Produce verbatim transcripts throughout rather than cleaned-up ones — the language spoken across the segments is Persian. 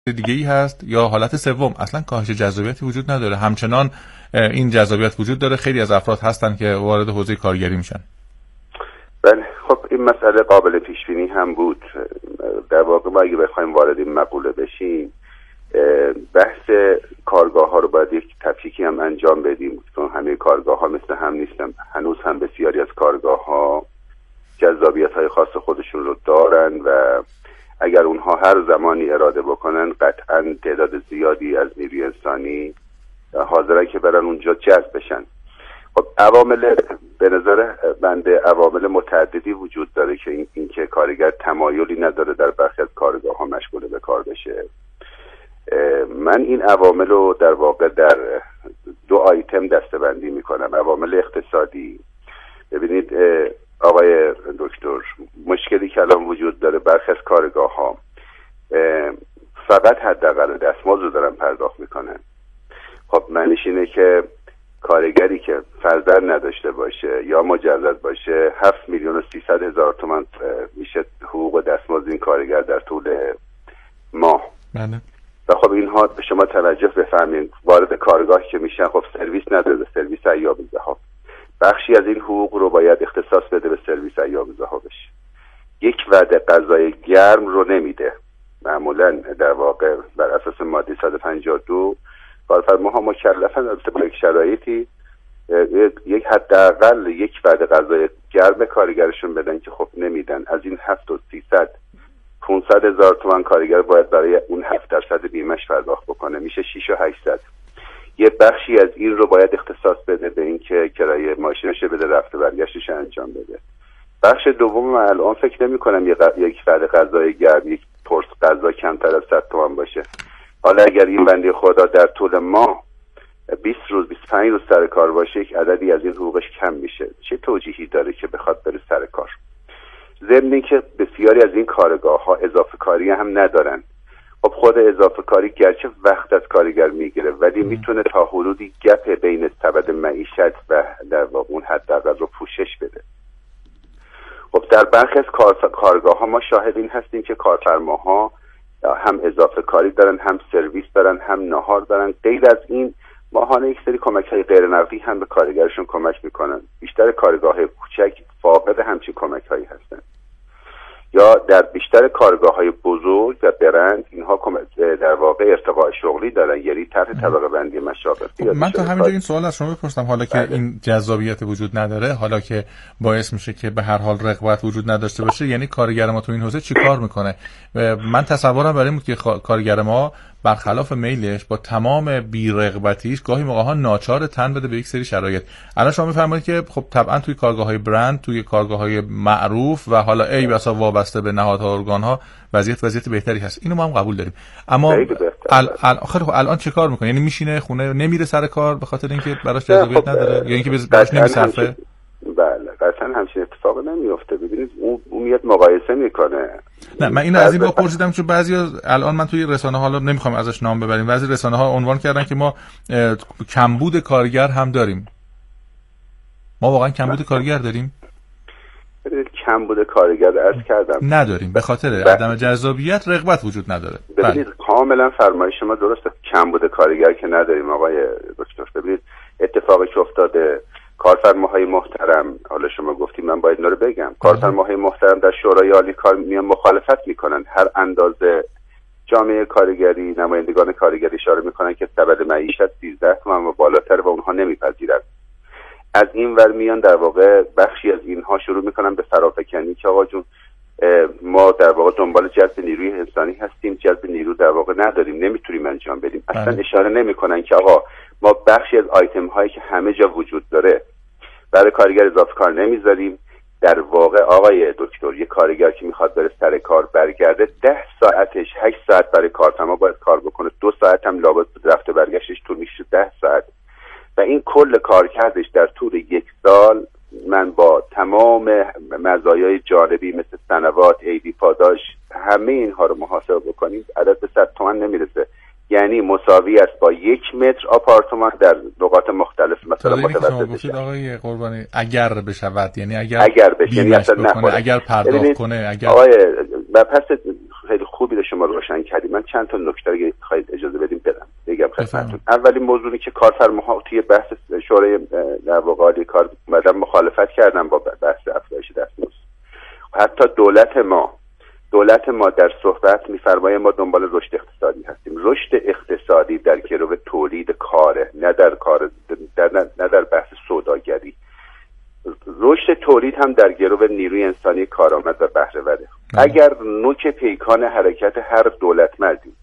دیگه‌ای هست یا حالت سوم اصلا کاهش جذابیتی وجود نداره، همچنان این جذابیت وجود داره، خیلی از افراد هستن که وارد حوزه کارگری میشن؟ بله خب این مسئله قابل پیش بینی هم بود. در واقع ما اگه بخوایم وارد این مقوله بشیم، بحث کارگاه ها رو باید یک تفکیکی هم انجام بدیم، چون همه کارگاه ها مثل هم نیستن. هنوز هم بسیاری از کارگاه ها جذابیت های خاص خودشون رو دارن و اگر اونها هر زمانی اراده بکنن قطعا تعداد زیادی از نیروی انسانی حاضرن که برن اونجا جذب بشن. خب عوامل به نظر بنده عوامل متعددی وجود داره که این, این که کارگر تمایلی نداره در برخی از کارگاه ها مشغول به کار بشه. من این عوامل رو در واقع در دو آیتم دسته‌بندی میکنم. عوامل اقتصادی، ببینید آقای دکتر، مشکلی که الان وجود داره برخی از کارگاه ها فقط حداقل دستمزد رو دارن پرداخت میکنن. خب معنیش اینه که کارگری که فرزند نداشته باشه یا مجرد باشه هفت میلیون و سیصد هزار تومان میشه حقوق و دستمزد این کارگر در طول ماه. بله. و خب اینها به شما توجه بفرمایید، وارد کارگاه که میشن خب سرویس نداره، سرویس ایام ذهاب. بخشی از این حقوق رو باید اختصاص بده به سرویس ایام ذهابش. یک وعده غذای گرم رو نمیده. معمولا در واقع بر اساس ماده صد و پنجاه و دو کارفرماها مکلفن از با یک شرایطی یک حداقل یک وعده غذای گرم کارگرشون بدن که خب نمیدن. از این هفت و سیصد پانصد هزار تومان کارگر باید برای اون هفت درصد بیمش پرداخت بکنه، میشه شش و هشتصد. یه بخشی از این رو باید اختصاص بده به این که کرایه ماشینش بده، رفت و برگشتش انجام بده. بخش دوم من الان فکر نمی کنم یک وعده غذای گرم، یک پرس غذا کمتر از صد تومان باشه. حالا اگر این بنده خدا در طول ماه بیست روز بیست و پنج روز سر کار باشه، یک عددی از این حقوقش کم میشه. چه توجیهی داره که بخواد بره سر کار؟ ضمن اینکه بسیاری از این کارگاه ها اضافه کاری هم ندارن. خب خود اضافه کاری گرچه وقت از کارگر میگیره ولی میتونه تا حدودی گپ بین سبد معیشت و در واقع اون حداقل رو پوشش بده. خب در برخی از کارگاه ها ما شاهد این هستیم که کارفرماها هم اضافه کاری دارن، هم سرویس دارن، هم نهار دارن. غیر از این ماهانه یک سری کمک های غیر نقدی هم به کارگرشون کمک میکنن. بیشتر کارگاه های کوچک فاقد همچین کمک هایی هستن. یا در بیشتر کارگاه های بزرگ و برند اینها در واقع ارتقاء شغلی دارن، یعنی طرح طبقه بندی مشاغل. من تا همینجا این سوال از شما بپرسم، حالا که بله. این جذابیت وجود نداره، حالا که باعث میشه که به هر حال رقابت وجود نداشته باشه، یعنی کارگر ما تو این حوزه چی کار میکنه؟ من تصورم برای این بود که کارگر ما برخلاف میلش با تمام بی‌رغبتیش گاهی موقع‌ها ناچار تن بده به یک سری شرایط. الان شما می‌فرمایید که خب طبعا توی کارگاه‌های برند، توی کارگاه‌های معروف و حالا ای بسا وابسته به نهادها و ارگان‌ها وضعیت وضعیت بهتری هست. اینو ما هم قبول داریم. اما ال آخر خب الان چه کار می‌کنه؟ یعنی میشینه خونه نمیره سر کار به خاطر اینکه براش جذابیت نداره یا اینکه براش نمیصرفه؟ بله، قطعا همچین اتفاق نمیفته. ببینید اون اون میاد مقایسه میکنه. نه من اینو از این بپرسیدم چون بعضیا الان من توی رسانه ها، نمیخوام ازش نام ببریم، بعضی رسانه ها عنوان کردن که ما کمبود کارگر هم داریم. ما واقعا کمبود کارگر داریم؟ ببینید کمبود کارگر عرض کردم نداریم، به خاطر عدم جذابیت رغبت وجود نداره. ببینید کاملا فرمایش شما درسته، کمبود کارگر که نداریم آقای دکتر. ببینید اتفاقی که افتاده، کارفرماهای محترم، حالا شما گفتیم من باید اینا رو بگم، کارفرماهای محترم در شورای عالی کار میان مخالفت میکنن. هر اندازه جامعه کارگری، نمایندگان کارگری اشاره میکنن که سبد معیشت سیزده تومن و بالاتر و اونها نمیپذیرن. از این ور میان در واقع بخشی از اینها شروع میکنن به فرافکنی که آقا جون ما در واقع دنبال جذب نیروی انسانی هستیم، جذب نیرو در واقع نداریم، نمیتونیم انجام بدیم. اصلا اشاره نمیکنن که آقا ما بخشی از آیتم هایی که همه جا وجود داره برای کارگر اضافه کار نمیذاریم. در واقع آقای دکتر، یک کارگر که میخواد بره سر کار برگرده ده ساعتش هشت ساعت برای کارفرما باید کار بکنه، دو ساعت هم لابد رفته برگشتش طول میشه ده ساعت و این کل کارکردش در طول یک سال من با تمام مزایای جانبی مثل سنوات، عیدی، پاداش، همه اینها رو محاسبه بکنیم عدد به صد تومن نمیرسه. یعنی مساوی است با یک متر آپارتمان در نقاط مختلف مثلا متوسط شما آقای قربانی اگر بشود، یعنی اگر اگر بشه، یعنی اصلا بکنه، اگر پرداخت کنه، اگر آقای و پس خیلی خوبی دلیل شما روشن کردید. من چند تا نکته اگه خواهید اجازه بدیم بدم بگم خدمتتون. اولین موضوعی که کارفرماها توی بحث شورای در واقع عالی کار اومدن مخالفت کردن با بحث افزایش دستمزد. حتی دولت ما دولت ما در صحبت می‌فرماید ما دنبال رشد اقتصادی هستیم. رشد اقتصادی در گرو تولید کاره، نه در کار در نه در بحث سوداگری. رشد تولید هم در گرو نیروی انسانی کارآمد و بهره‌وره. اگر نوک پیکان حرکت هر دولتمردی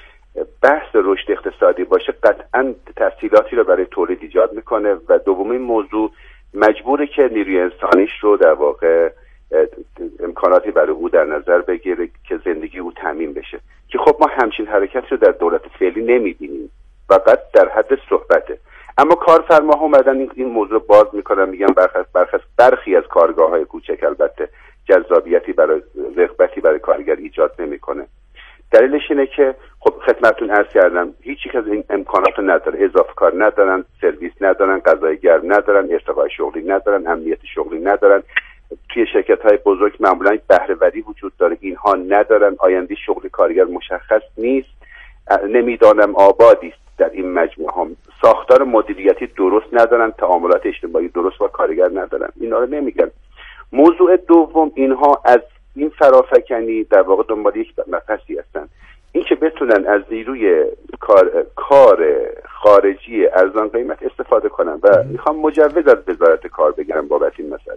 بحث رشد اقتصادی باشه، قطعاً تسهیلاتی رو برای تولید ایجاد میکنه و دومین موضوع مجبوره که نیروی انسانیش رو در واقع امکاناتی برای او در نظر بگیره که زندگی او تامین بشه، که خب ما همچین حرکت رو در دولت فعلی نمیبینیم، فقط در حد صحبته. اما کارفرماها اومدن این موضوع باز میکنن، میگن برخلاف برخلاف برخی از کارگاه‌های کوچک البته جذابیتی برای رغبتی برای کارگر ایجاد نمیکنه. دلیلش اینه که خب خدمتتون عرض کردم هیچ یک از این امکانات رو نداره، اضافه کار ندارن، سرویس ندارن، غذای گرم ندارن، ارتقای شغلی ندارن، امنیت شغلی ندارن. توی شرکت‌های بزرگ معمولاً بهره‌وری وجود داره، اینها ندارن. آینده شغل کارگر مشخص نیست. نمیدانم آبادی است در این مجموعه ها. ساختار مدیریتی درست ندارن، تعاملات اجتماعی درست با کارگر ندارن. اینا رو نمیگن. موضوع دوم، اینها از این فرافکنی در واقع دنبال یک مقصدی هستن، این که بتونن از نیروی کار کار خارجی ارزان قیمت استفاده کنن و میخوام مجوز از وزارت کار بگیرن بابت این مسئله.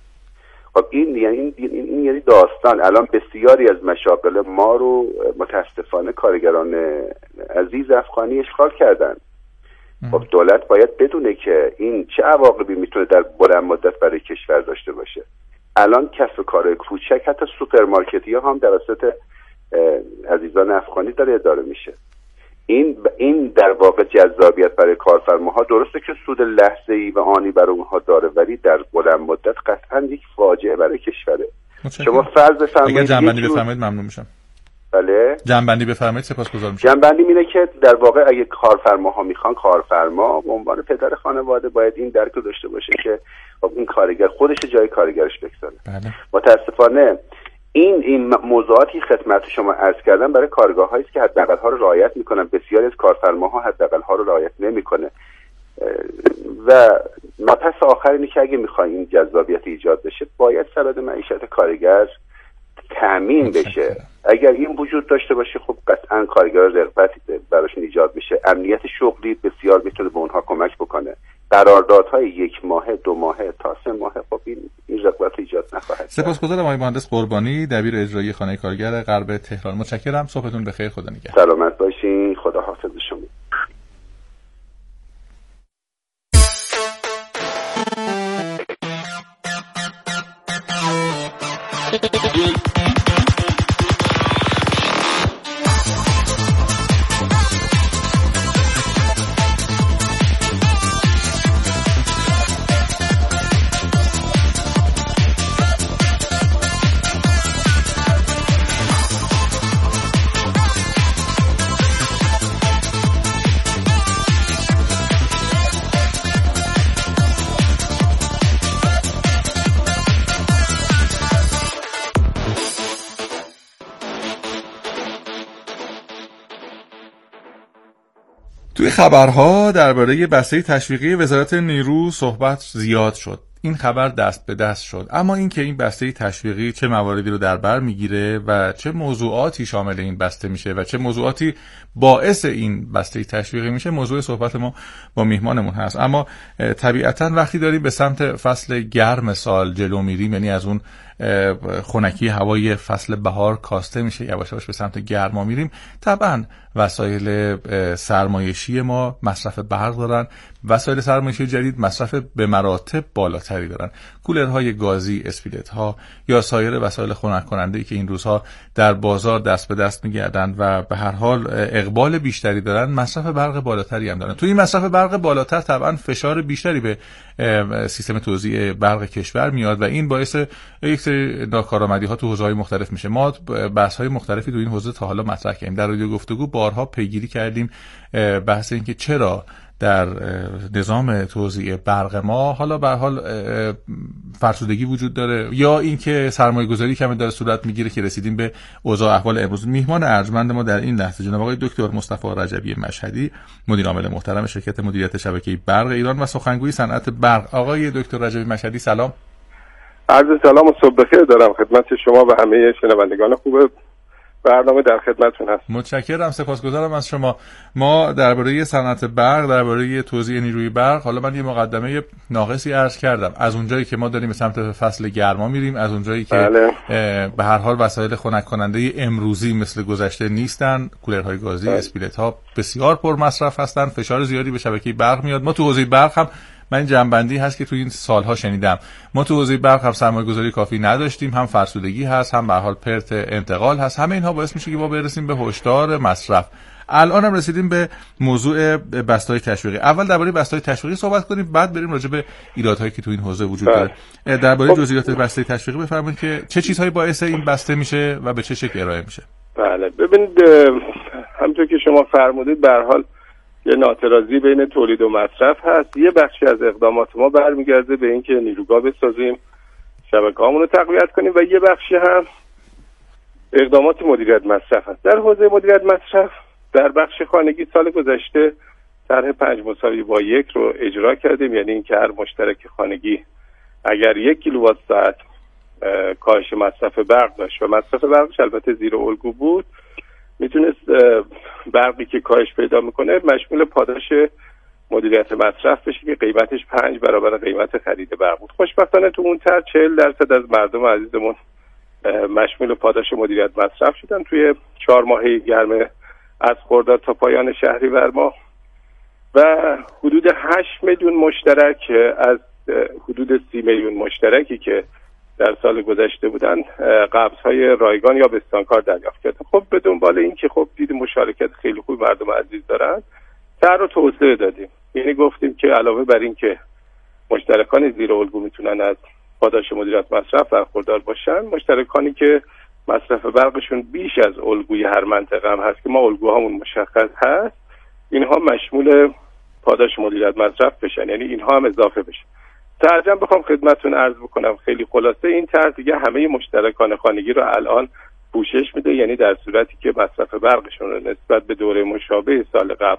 خب این یعنی این, این, این یعنی داستان الان بسیاری از مشاغل ما رو متاسفانه کارگران عزیز افغانی اشغال کردن. خب دولت باید بدونه که این چه عواقبی میتونه در بلند مدت برای کشور داشته باشه. الان کسب و کارهای کوچک، حتی سوپرمارکتی ها هم توسط عزیزان افغانی داره اداره میشه. این این در واقع جذابیت برای کارفرماها، درسته که سود لحظه‌ای و آنی برای اونها داره، ولی در بلند مدت قطعا یک فاجعه برای کشوره. شما فرض بفرمایید اگه جنبندی بفرمایید ممنون میشم. بله جنبندی بفرمایید سپاسگزار میشم. جنبندی اینه که در واقع اگه کارفرماها میخوان، کارفرما به عنوان پدر خانواده باید این درک رو داشته باشه که خب این کارگر خودش جای کارگرش بگذاره. بله. متاسفانه این این موضوعاتی خدمت شما عرض کردم برای کارگاه‌هایی است که حداقل ها رو رعایت میکنن. بسیاری از کارفرماها حداقل ها رو رعایت نمیکنه و مبحث آخر اینه که اگه میخوایم این جذابیت ایجاد بشه، باید سبد معیشت کارگر تامین بشه. اگر این وجود داشته باشه، خب قطعا کارگرها رغبتی براشون ایجاد میشه. امنیت شغلی بسیار میتونه به اونها کمک بکنه. قراردادهای یک ماهه، دو ماهه تا سه ماهه خب این این رغبت ایجاد نخواهد. سپاسگزارم آقای مهندس قربانی، دبیر اجرایی خانه کارگر غرب تهران. متشکرم. صبحتون بخیر. خدا نگهدار. سلامت باشین. خدا حافظ شما. توی خبرها درباره بسته تشویقی وزارت نیرو صحبت زیاد شد. این خبر دست به دست شد، اما این که این بسته تشویقی چه مواردی رو در بر میگیره و چه موضوعاتی شامل این بسته میشه و چه موضوعاتی باعث این بسته تشویقی میشه موضوع صحبت ما با میهمانمون هست. اما طبیعتاً وقتی داریم به سمت فصل گرم سال جلو میریم، یعنی از اون خنکی هوای فصل بهار کاسته میشه، یواش یواش به سمت گرما میریم، طبعا وسایل سرمایشی ما مصرف برق دارن، وسایل سرمایشی جدید مصرف به مراتب بالاتری دارن. کولرهای گازی، اسپیلت ها یا سایر وسایل خنک کننده که این روزها در بازار دست به دست میگردن و به هر حال اقبال بیشتری دارن، مصرف برق بالاتری هم دارن. تو این مصرف برق بالاتر طبعا فشار بیشتری به سیستم توزیع برق کشور میاد و این باعث یک سری ناکارآمدی ها تو حوزه‌های مختلف میشه. ما بحث های مختلفی تو این حوزه تا حالا مطرح کردیم، در رادیو گفتگو بارها پیگیری کردیم بحث این که چرا در نظام توزیع برق ما حالا به هر حال فرسودگی وجود داره یا اینکه سرمایه‌گذاری کمی داره صورت میگیره که رسیدیم به اوضاع احوال امروز. میهمان ارجمند ما در این لحظه جناب آقای دکتر مصطفی رجبی مشهدی، مدیر عامل محترم شرکت مدیریت شبکه برق ایران و سخنگوی صنعت برق. آقای دکتر رجبی مشهدی سلام. عرض سلام و صبح بخیر دارم خدمت شما و همه شنوندگان خوب برنامه در خدمتتون هست. متشکرم، سپاسگزارم از شما. ما درباره صنعت برق، درباره توزیع نیروی برق، حالا من یه مقدمه ناقصی عرض کردم. از اونجایی که ما داریم به سمت فصل گرما میریم، از اونجایی که بله. به هر حال وسایل خنک کننده امروزی مثل گذشته نیستن، کولرهای گازی، بله. اسپیلت ها بسیار پر مصرف هستن، فشار زیادی به شبکه برق میاد. ما تو حوزه برق هم من این جنبندی هست که تو این سالها شنیدم، ما تو حوزه برق هم سرمایه‌گذاری کافی نداشتیم، هم فرسودگی هست، هم به هر حال پرت انتقال هست. همه اینها باعث میشه که ما برسیم به هشدار مصرف. الان هم رسیدیم به موضوع بسته‌های تشویقی. اول درباره بسته‌های تشویقی صحبت کنیم، بعد بریم راجع به ایرادهایی که تو این حوزه وجود داره. درباره جزئیات بسته تشویقی بفرمایید که چه چیزهایی باعث این بسته میشه و به چه شکل ارائه میشه. بله، ببینید همونطور که شما فرمودید به هر حال یه ناترازی بین تولید و مصرف هست. یه بخشی از اقدامات ما برمیگرده به اینکه نیروگاه بسازیم، شبکه‌هامون رو تقویت کنیم، و یه بخشی هم اقدامات مدیریت مصرف هست. در حوزه مدیریت مصرف در بخش خانگی سال گذشته طرح پنج مساوی با یک رو اجرا کردیم، یعنی اینکه هر مشترک خانگی اگر یک کیلووات ساعت کاهش مصرف برق داشت و مصرف برقش البته زیر الگو بود، میتونست برقی که کاهش پیدا میکنه مشمول پاداش مدیریت مصرف بشه که قیمتش پنج برابر قیمت خرید برق بود. خوشبختانه تو اون طرح چهل درصد از مردم عزیزمون مشمول پاداش مدیریت مصرف شدن توی چهار ماهه گرم از خرداد تا پایان شهریور ماه، و حدود هشت میلیون مشترک از حدود سی میلیون مشترکی که در سال گذشته بودن قبض‌های رایگان یا بستانکار دریافت کردن. خب به دنبال این که خب دید مشارکت خیلی خوب مردم عزیز دارن، طرح رو توسعه دادیم. یعنی گفتیم که علاوه بر این که مشترکان زیر الگو میتونن از پاداش مدیریت مصرف برخوردار باشن، مشترکانی که مصرف برقشون بیش از الگوی هر منطقه هم هست که ما الگوهامون مشخص هست، اینها مشمول پاداش مدیریت مصرف بشن، یعنی اینها هم اضافه بشن. ترجمه بخوام خدمتتون عرض بکنم خیلی خلاصه، این طرح دیگه همه مشترکان خانگی رو الان پوشش میده، یعنی در صورتی که مصرف برقشون رو نسبت به دوره مشابه سال قبل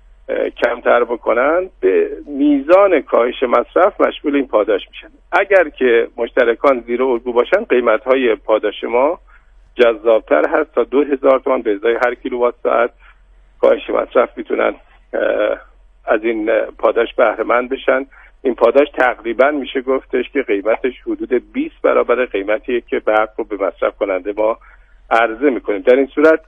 کمتر بکنن، به میزان کاهش مصرف مشمول این پاداش میشن. اگر که مشترکان زیر الگو باشن، قیمت‌های پاداش ما جذابتر هست، تا دو هزار تومان به ازای هر کیلووات ساعت کاهش مصرف میتونن از این پاداش بهره مند بشن. این پاداش تقریبا میشه گفتش که قیمتش حدود بیست برابر قیمتیه که برق رو به مصرف کننده ما عرضه میکنیم. در این صورت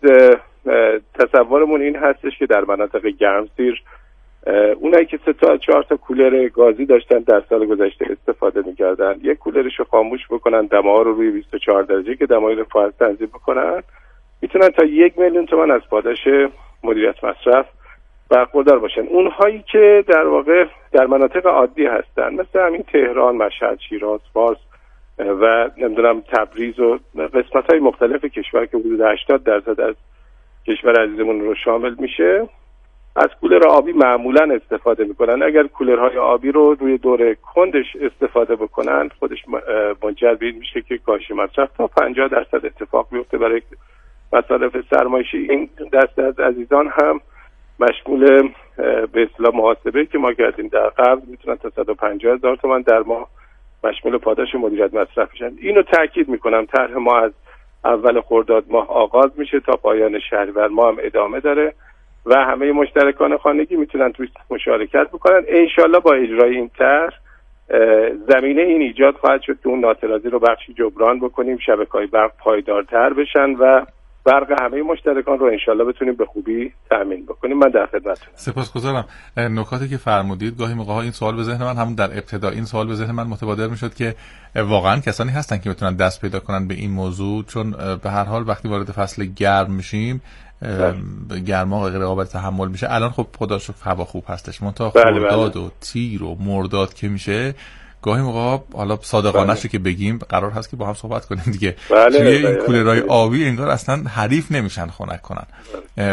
تصورمون این هستش که در مناطق گرمسیر اونایی که سه تا چهار تا کولر گازی داشتن در سال گذشته استفاده میکردن، یک کولرش رو خاموش بکنن، دماها رو روی بیست و چهار درجه که دمای رفاهت تنظیم بکنن، میتونن تا یک میلیون تومان از پاداش مدیریت مصرف برخوردار باشن. اونهایی که در واقع در مناطق عادی هستن، مثل همین تهران، مشهد، شیراز، فارس و نمیدونم تبریز و قسمت‌های مختلف کشور که حدود هشتاد درصد از کشور عزیزمون رو شامل میشه، از کولر آبی معمولا استفاده میکنن. اگر کولرهای آبی رو روی دور کندش استفاده بکنن، خودش منجر به این میشه که کاهش مصرف تا پنجاه درصد اتفاق بیفته برای مصارف سرمایشی. این دست از عزیزان هم مشمول به اصطلاح محاسبه که ما کردیم در قبل میتونن تا صد و پنجاه هزار تومان در ماه مشمول پاداش مدیریت مصرف بشن. اینو تاکید میکنم، طرح ما از اول خرداد ماه آغاز میشه تا پایان شهریور ماه هم ادامه داره و همه مشترکان خانگی میتونن توی مشارکت بکنن. انشالله با اجرای این طرح زمینه این ایجاد خواهد شد که اون ناترازی رو بخشی جبران بکنیم، شبکه‌های برق پایدارتر بشن و برق همه مشترکان رو انشالله بتونیم به خوبی تأمین بکنیم. من در خدمتتونم. سپاسگزارم. نکاتی که فرمودید گاهی موقع‌ها این سوال به ذهن من، همون در ابتدا این سوال به ذهن من متبادر میشد که واقعا کسانی هستن که میتونن دست پیدا کنن به این موضوع، چون به هر حال وقتی وارد فصل گرم میشیم گرما غیر قابل تحمل میشه. الان خب خدا شکر هوا خوب هستش، منتها خرداد و تیر و مرداد که میشه گاهی موقع حالا صادقانه شو که بگیم قرار هست که با هم صحبت کنیم دیگه، توی این کولرهای آبی انگار اصلا حریف نمیشن خنک کنن.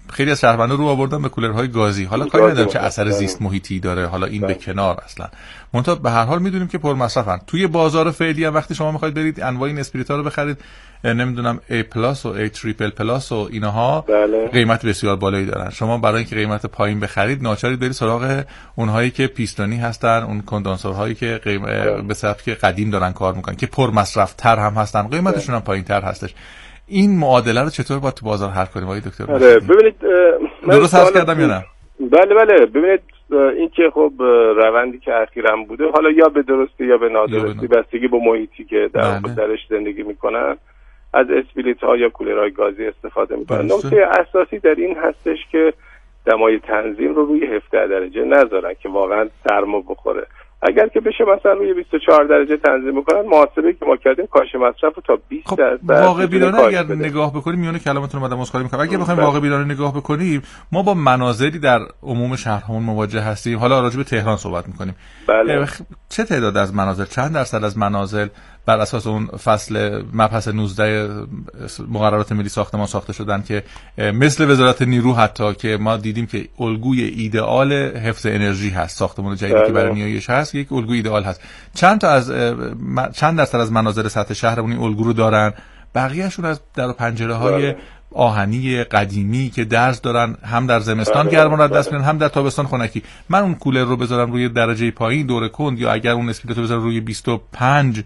خیلی از شهروندان رو آوردن به کولرهای گازی. حالا کاری ندارم چه اثر زیست محیطی داره، حالا این به کنار اصلا. منتها به هر حال میدونیم که پرمصرفن. توی بازار فعلی هم وقتی شما میخواید برید انواع این اسپریتا رو بخرید، نمیدونم A پلاس و A تریپل پلاس و اینها بله. قیمت بسیار بالایی دارن. شما برای اینکه قیمت پایین بخرید ناچارید برید سراغ اونهایی که پیستونی هستن، اون کندنسورهایی که قیم... به سبک قدیم دارن کار میکنن که پرمصرف تر هم هستن، قیمتشون هم پایین تر هستش. این معادله رو چطور باید تو بازار حل کنیم آقای دکتر؟ آره ببینید درست حرف کردم یا نه؟ بله بله ببینید این که خب روندی که اخیراً بوده، حالا یا به درستی یا به نادرستی بستگی به محیطی که در درش زندگی میکنن، از اسپریت ها یا کولرهای گازی استفاده میکنن. نکته اساسی در این هستش که دمای تنظیم رو روی هفده درجه نذارن که واقعا سرما بخوره. اگر که بشه مثلا روی بیست و چهار درجه تنظیم بکنن، محاسبه که ما کردیم کاهش مصرف رو تا بیست درصد. خب واقع بینانه اگر بده. نگاه بکنیم، میونه کلامتون رو بعد مسخره میکنم، اگر بخوایم واقع بینانه نگاه بکنیم، ما با منازلی در عموم شهرهامون مواجه هستیم. حالا راجع به تهران صحبت میکنیم. بله. چه تعداد از منازل، چند درصد از منازل بر اساس اون فصل مبحث نوزده مقررات ملی ساختمان ساخته شدن که مثل وزارت نیرو حتی که ما دیدیم که الگوی ایدئال حفظ انرژی هست، ساختمان جدیدی که برای نیایش هست یک الگوی ایدئال هست. چند تا از چند درصد از منازل سطح شهرمون این الگو رو دارن؟ بقیه‌شون از در و پنجره های آهنی قدیمی که درز دارن، هم در زمستان گرما رو دست میارن، هم در تابستان خنکی. من اون کولر رو بذارم روی درجه پایین دور کند، یا اگر اون اسپریت رو بذارم روی بیست و پنج،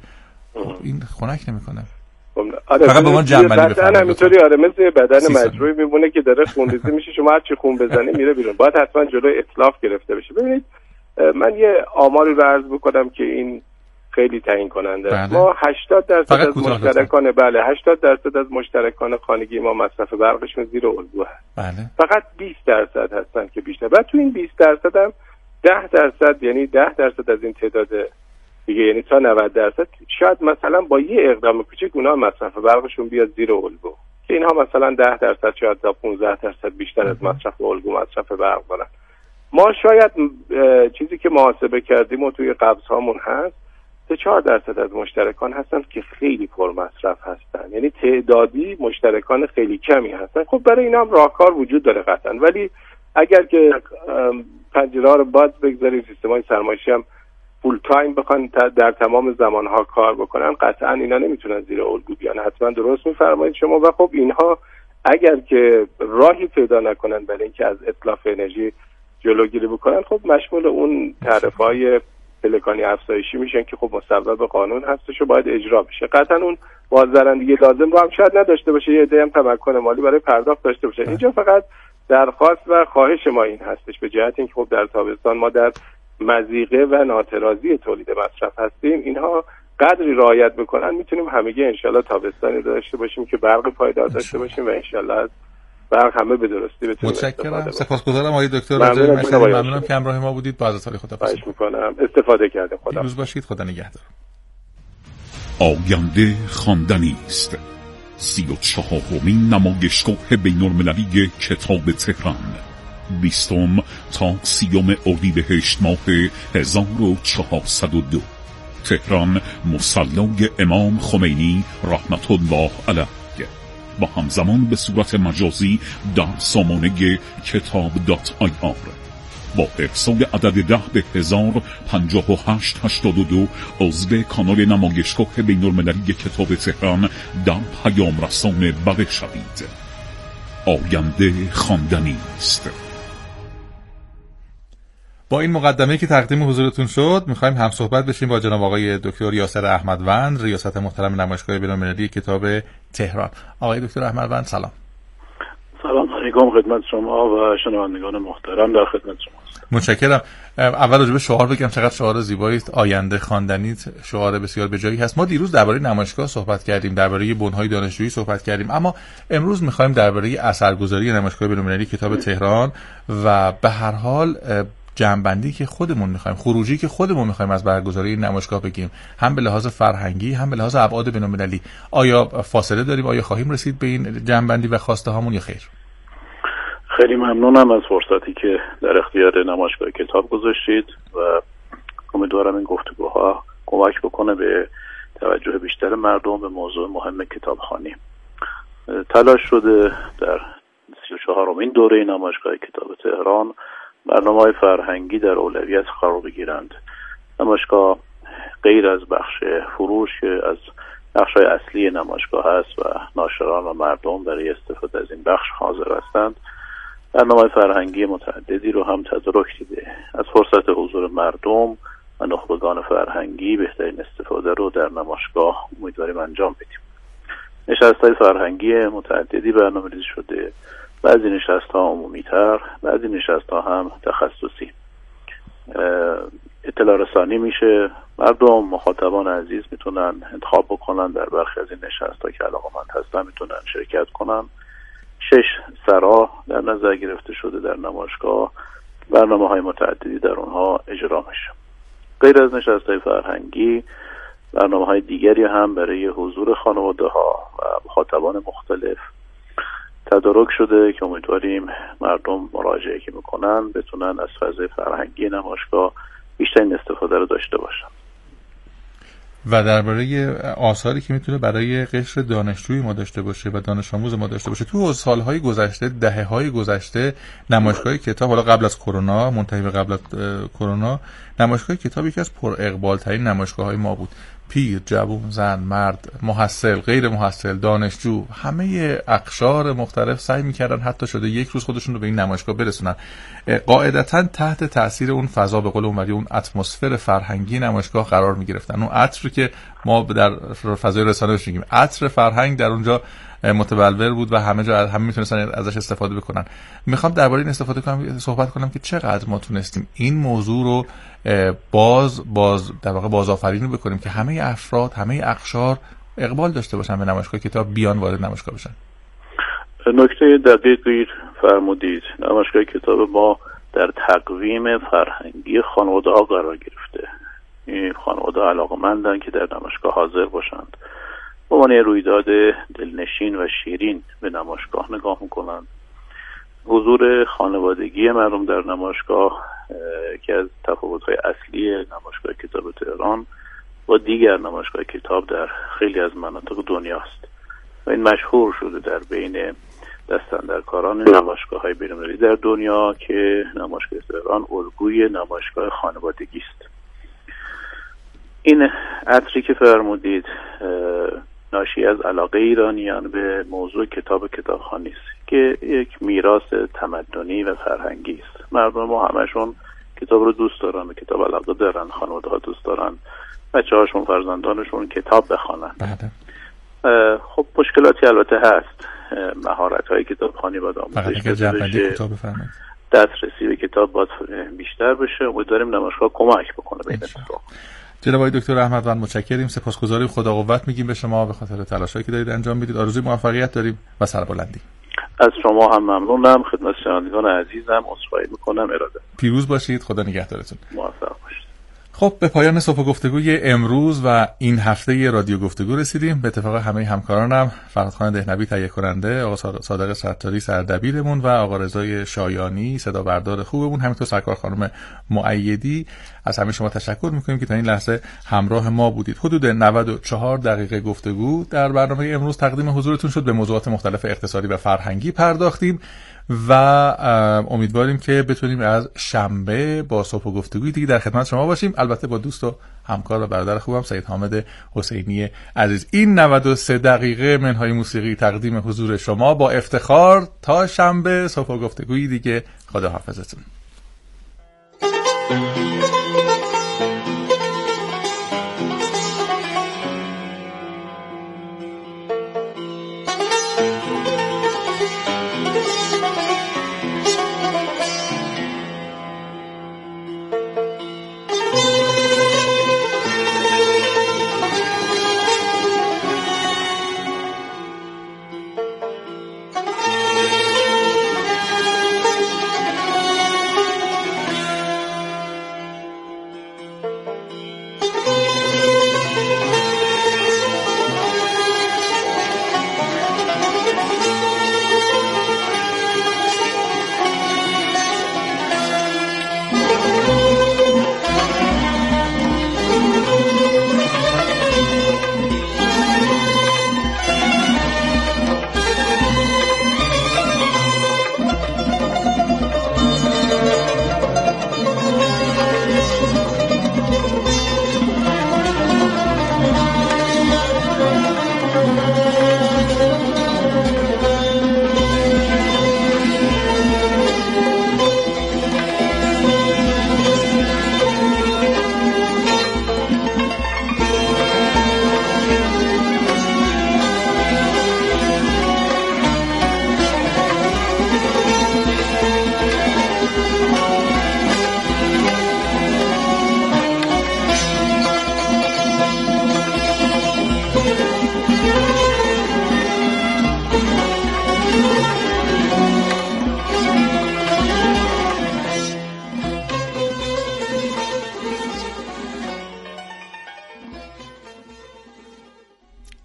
این خنک نمیکنه. آره فقط به ما جنبندی بفرمایید. همینطوری آره مثل بدن مجروحی میمونه که داره خونریزی میشه، شما هر چی خون بزنی میره بیرون. باید حتما جلوی اتلاف گرفته بشه. ببینید من یه آماری رو عرض بکنم که این خیلی تعیین کننده. بله. ما هشتاد درصد از مشترکان بله هشتاد درصد از مشترکان خانگی ما مصرف برقشون زیر الگو هست. بله. فقط بیست درصد هستن که بیشتر. بعد تو این بیست درصد هم ده درصد، یعنی ده درصد از این تعداد دیگه، یعنی تا نود درصد شاید مثلا با یه اقدام کوچیک اونها مصرف برقشون بیاد زیر الگو، که اینها مثلا ده درصد شاید تا پانزده درصد بیشتر از مصرف الگو مصرف برق دارن. ما شاید چیزی که محاسبه کردیم و توی قبض هامون هست، سه چهار درصد از مشترکان هستن که خیلی پر مصرف هستن، یعنی تعدادی مشترکان خیلی کمی هستن. خب برای اینا هم راهکار وجود داره قطعا، ولی اگر که پنجره ها رو باز بگذاریم، سیستم‌های سرمایشی هم فول تایم بخوان در تمام زمانها کار بکنن، قطعا اینا نمیتونن زیر الگو بیان. حتما درست میفرمایید شما. و خب اینها اگر که راهی پیدا نکنن برای اینکه از اتلاف انرژی جلوگیری بکنن، خب مشمول اون تعرفه‌های پلکانی افزایشی میشن که خب مصوب قانون هستش و باید اجرا بشه. قطعا اون بازدارندگی لازم رو هم شاید نداشته باشه، یه عده هم تمکن مالی برای پرداخت داشته باشه. اینجا فقط درخواست و خواهش ما این هستش به جهت اینکه خب در تابستان ما در مضیقه و ناترازی تولید مصرف هستیم، اینها قدری رعایت بکنن میتونیم همگی انشالله تابستانی داشته باشیم که برق پایدار داشته باشیم و انشالله از برق همه به درستی بتونیم. متشکرم. سپاسگزارم آقای دکتر راجع مشکل ممنونم که همراه ما بودید. با عزت‌های خداحافظ میکنم. استفاده کردم. خدا پیروز باشید. خدا نگهدار. آینده خواندنی است. سی و چهارمین نمایشگاه بین‌المللی کتاب تهران، بیستم تا سیوم اردیبهشت ماه هزار و چهارصد و دو، تهران، مصلی امام خمینی رحمت الله علیه، با همزمان به صورت مجازی در سامانه کتاب دات آی آر. با ارسال عدد ده به هزار پنجاه و هشت هشتاد و دو عضو کانال نمایشگاه بین‌المللی کتاب تهران در پیام رسان بله شوید. آینده خواندنی است. با این مقدمه‌ای که تقدیم حضورتون شد، می‌خوایم هم صحبت بشیم با جناب آقای دکتر یاسر احمدوند، ریاست محترم نمایشگاه بین‌المللی کتاب تهران. آقای دکتر احمدوند سلام. سلام علیکم خدمت شما و شنوندگان محترم، در خدمت شما هستم. متشکرم. اول راجع به شعار بگم، چقدر شعار زیبایی است. آینده خواندنی، شعار بسیار به جایی هست. ما دیروز درباره نمایشگاه صحبت کردیم، درباره بن‌های دانشجویی صحبت کردیم، اما امروز می‌خوایم درباره اثرگذاری نمایشگاه بین‌المللی کتاب تهران و به هر حال جمع‌بندی که خودمون می‌خوایم، خروجی که خودمون می‌خوایم از برگزاری نمایشگاه بگیم، هم به لحاظ فرهنگی هم به لحاظ ابعاد بین‌المللی. آیا فاصله داریم؟ آیا خواهیم رسید به این جمع‌بندی و خواسته هامون یا خیر؟ خیلی ممنونم از فرصتی که در اختیار نمایشگاه کتاب گذاشتید و امیدوارم این گفتگوها کمک بکنه به توجه بیشتر مردم به موضوع مهم کتابخوانی. تلاش شده در سی و چهارمین دوره نمایشگاه کتاب تهران برنامه‌های فرهنگی در اولویت قرار بگیرند. نمایشگاه غیر از بخش فروش که از بخش‌های اصلی نمایشگاه است و ناشران و مردم برای استفاده از این بخش حاضر هستند، برنامه فرهنگی متعددی رو هم تدارک دیده. از فرصت حضور مردم و نخبگان فرهنگی بهترین استفاده رو در نمایشگاه امیدواریم انجام بدیم. نشست‌های فرهنگی متعددی برنامه‌ریزی شده، بعضی نشست‌ها عمومی‌تر، بعضی نشست‌ها هم تخصصی. اطلاع رسانی میشه، مردم مخاطبان عزیز میتونن انتخاب بکنن در برخی از این نشست‌ها که علاقه‌مند هستن میتونن شرکت کنن. شش سرا در نظر گرفته شده در نمایشگاه، برنامه‌های متعددی در اونها اجرا میشه. غیر از نشست‌های فرهنگی، برنامه‌های دیگری هم برای حضور خانواده‌ها و مخاطبان مختلف تدارک شده که امیدواریم مردم مراجعه که میکنن بتونن از فضای فرهنگی نمایشگاه بیشترین استفاده رو داشته باشن. و درباره آثاری که میتونه برای قشر دانشجوی ما داشته باشه و دانش آموز ما داشته باشه، تو سالهای گذشته، دهه‌های گذشته، نمایشگاه کتاب، حالا قبل از کرونا، منتهی به قبل از کرونا، نمایشگاه کتاب یکی از پر اقبال ترین نمایشگاه‌های ما بود. پیر، جوان، زن، مرد، محصل، غیر محصل، دانشجو، همه اقشار مختلف سعی می‌کردن حتی شده یک روز خودشون رو به این نمایشگاه برسونن. قاعدتاً تحت تاثیر اون فضا، به قول عمری، اون اتمسفر فرهنگی نمایشگاه قرار می‌گرفتن. اون عطر که ما در فضای رسانه بهش میگیم عطر فرهنگ در اونجا متبلور بود و همه جا همه میتونستن ازش استفاده بکنن. میخوام درباره این استفاده کنم، صحبت کنم که چقدر ما تونستیم این موضوع رو باز باز در واقع بازآفرینی بکنیم که همه افراد، همه اقشار اقبال داشته باشن به نمایشگاه کتاب، بیان وارد نمایشگاه بشن. نکته دقیقی فرمودید. نمایشگاه کتاب ما در تقویم فرهنگی خانواده‌ها قرار گرفته. این خانواده‌ها علاقه‌مندن که در نمایشگاه حاضر باشند. به عنوان رویداد دلنشین و شیرین به نمایشگاه نگاه میکنند. حضور خانوادگی مردم در نمایشگاه که از تفاوت‌های اصلی نمایشگاه کتاب تهران با دیگر نمایشگاه کتاب در خیلی از مناطق دنیاست و این مشهور شده در بین دستاندرکاران نمایشگاه‌های بین‌المللی در دنیا که نمایشگاه تهران الگوی نمایشگاه خانوادگی است. این عطری که فرمودید ناشی از علاقه ایرانیان به موضوع کتاب کتابخوانی است که یک میراث تمدنی و فرهنگی است. مردم ما همشون کتاب رو دوست دارن، به کتاب علاقه دارن، خانواده‌ها دوست دارن بچه‌هاشون، فرزندانشون کتاب بخونن. خب مشکلاتی البته هست، مهارت‌های کتابخوانی باید آموزش بشه، دسترسی به کتاب باید بیشتر بشه. امیدواریم نمایشگاه کمک بکنه به این اتفاق. جناب آقای دکتر احمدوند متشکریم، سپاسگزاریم، خدا قوت میگیم به شما به خاطر تلاشایی که دارید انجام میدید. آرزوی موفقیت داریم و سربلندی. از شما هم ممنونم، خدمت شنوندگان عزیزم عذرخواهی میکنم. اراده. پیروز باشید، خدا نگهدارتون. موفق باشید. خب به پایان صفحه گفتگوی امروز و این هفته رادیو گفتگو رسیدیم. به اتفاق همه همکارانم، فرهادخان دهنوی تهیه کننده، آقا صادق ستاری سردبیرمون و آقا رضای شایانی صدا بردار خوبمون، همینطور سرکار خانم مؤیدی، از همه شما تشکر میکنیم که تا این لحظه همراه ما بودید. حدود نود و چهار دقیقه گفتگو در برنامه امروز تقدیم حضورتون شد. به موضوعات مختلف اقتصادی و فرهنگی پرداختیم و امیدواریم که بتونیم از شنبه با صبح و گفتگوی دیگه در خدمت شما باشیم، البته با دوست و همکار و برادر خوبم سید حامد حسینی عزیز. این نود و سه دقیقه منهای موسیقی تقدیم حضور شما با افتخار. تا شنبه صبح و گفتگوی دیگه، خدا حافظتون.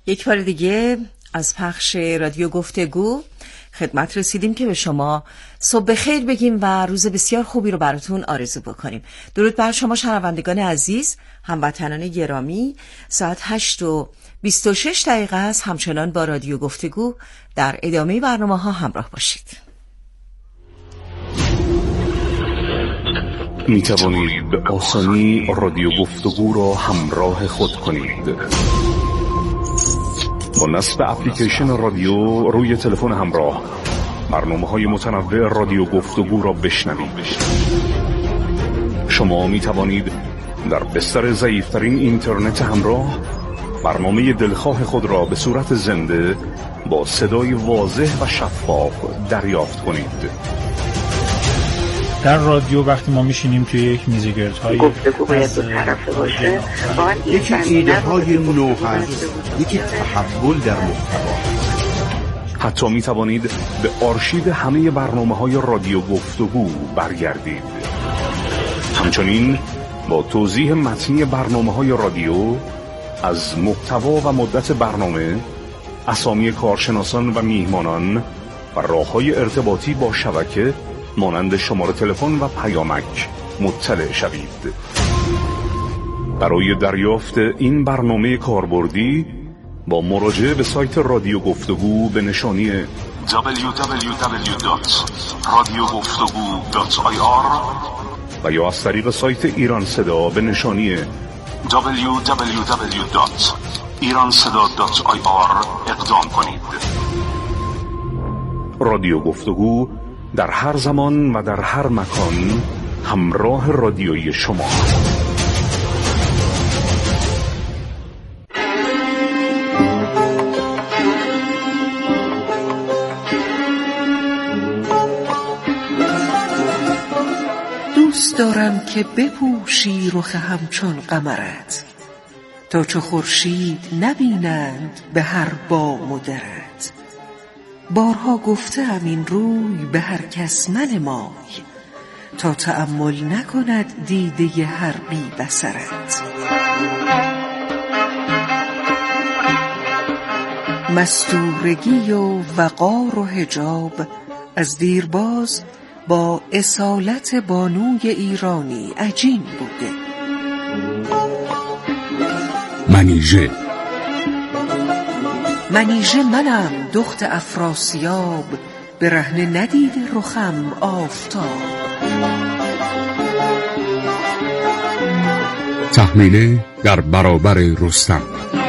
یک بار دیگه از پخش رادیو گفتگو خدمت رسیدیم که به شما صبح بخیر بگیم و روز بسیار خوبی رو براتون آرزو بکنیم. درود بر شما شنوندگان عزیز، هموطنان گرامی. ساعت هشت و بیست و شش دقیقه است. همچنان با رادیو گفتگو در ادامه برنامه ها همراه باشید. می توانید به آسانی رادیو گفتگو را همراه خود کنید. با نصب اپلیکیشن رادیو روی تلفن همراه برنامه‌های متنوع رادیو گفتگو را بشنوید. شما می توانید در بستر ضعیف‌ترین اینترنت همراه برنامه دلخواه خود را به صورت زنده با صدای واضح و شفاف دریافت کنید. در رادیو وقتی ما میشینیم توی یک میزگردهای گفتگو باید دو طرفه باشه، یکی ایده های نو هست، یکی تحول در محتوا. حتی می توانید به آرشیو همه برنامه‌های رادیو گفتگو برگردید. همچنین با توضیح متنی برنامه‌های رادیو از محتوا و مدت برنامه، اسامی کارشناسان و میهمانان و راه‌های ارتباطی با شبکه مانند شماره تلفن و پیامک مطلع شوید. برای دریافت این برنامه کاربردی با مراجعه به سایت رادیو گفتگو به نشانی دبلیو دبلیو دبلیو دات رادیو گفتگو دات آی آر و یا از طریق سایت ایران صدا به نشانی دبلیو دبلیو دبلیو دات ایران صدا دات آی آر اقدام کنید. رادیو گفتگو در هر زمان و در هر مکان همراه رادیویی شما. دوست دارم که بپوشی رخ همچون قمرت، تا چو خورشید نبینند به هر بام و درت. بارها گفتم این روی به هر کس منمای، تا تأمل نکند دیده هر بی بصرت. مستورگی و وقار و حجاب از دیرباز با اصالت بانوی ایرانی عجین بوده. منیژه منیژه منم دخت افراسیاب، به رهنه ندید رخم آفتاب. تحمیله در برابر رستم.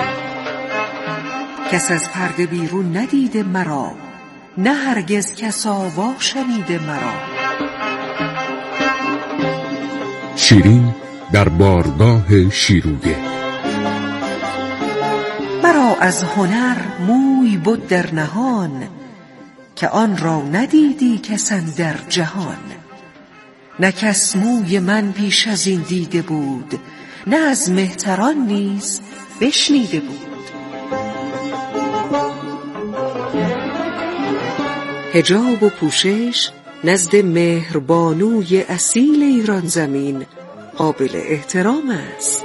کس از پرده بیرون ندیده مرا، نه هرگز کس آوا شنیده مرا. شیرین در بارگاه شیروده. مرا از هنر موی بود در نهان، که آن را ندیدی کسن در جهان. نه کس موی من پیش از این دیده بود، نه از مهتران نیز بشنیده بود. حجاب و پوشش نزد مهربانوی اصیل ایران زمین قابل احترام است.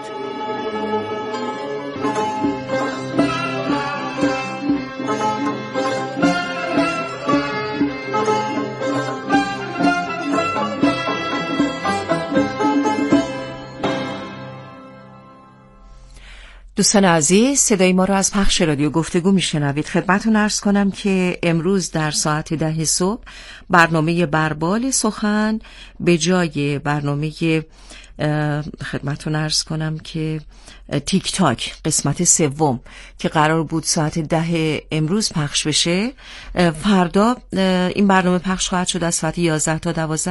دوستان عزیز، صدای ما رو از پخش رادیو گفتگو میشنوید. خدمتتون عرض کنم که امروز در ساعت ده صبح برنامه بربال سخن به جای برنامه خدمتتون عرض کنم که تیک تاک قسمت سوم که قرار بود ساعت ده امروز پخش بشه، فردا این برنامه پخش خواهد شد از ساعت یازده تا دوازده